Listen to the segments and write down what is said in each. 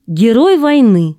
Герой войны.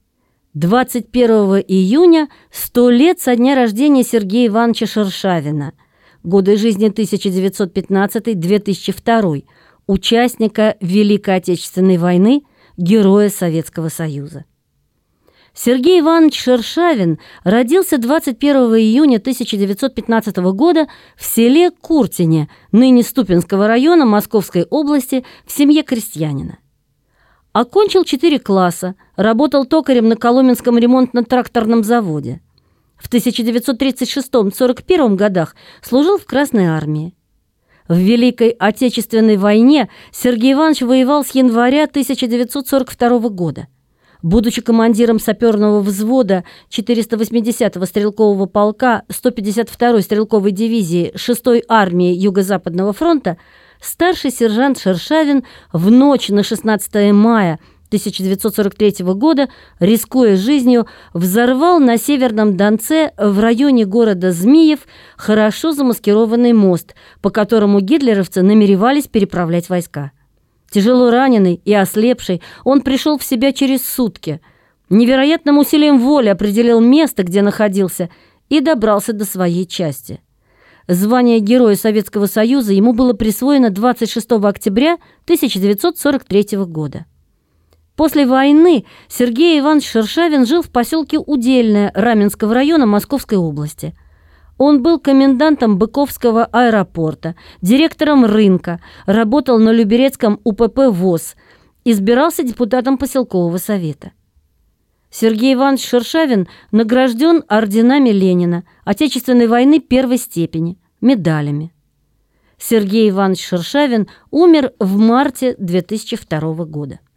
21 июня 100 лет со дня рождения Сергея Ивановича Шершавина, годы жизни 1915-2002, участника Великой Отечественной войны, Героя Советского Союза. Сергей Иванович Шершавин родился 21 июня 1915 года в селе Куртине, ныне Ступинского района Московской области, в семье крестьянина. Окончил 4 класса, работал токарем на Коломенском ремонтно-тракторном заводе. В 1936-41 годах служил в Красной армии. В Великой Отечественной войне Сергей Иванович воевал с января 1942 года. Будучи командиром саперного взвода 480-го стрелкового полка 152-й стрелковой дивизии 6-й армии Юго-Западного фронта, старший сержант Шершавин в ночь на 16 мая 1943 года, рискуя жизнью, взорвал на Северном Донце в районе города Змиев хорошо замаскированный мост, по которому гитлеровцы намеревались переправлять войска. Тяжело раненый и ослепший, он пришел в себя через сутки. Невероятным усилием воли определил место, где находился, и добрался до своей части. Звание Героя Советского Союза ему было присвоено 26 октября 1943 года. После войны Сергей Иванович Шершавин жил в поселке Удельное Раменского района Московской области. Он был комендантом Быковского аэропорта, директором рынка, работал на Люберецком УПП ВОЗ, избирался депутатом поселкового совета. Сергей Иванович Шершавин награжден орденами Ленина, Отечественной войны первой степени, медалями. Сергей Иванович Шершавин умер в марте 2002 года.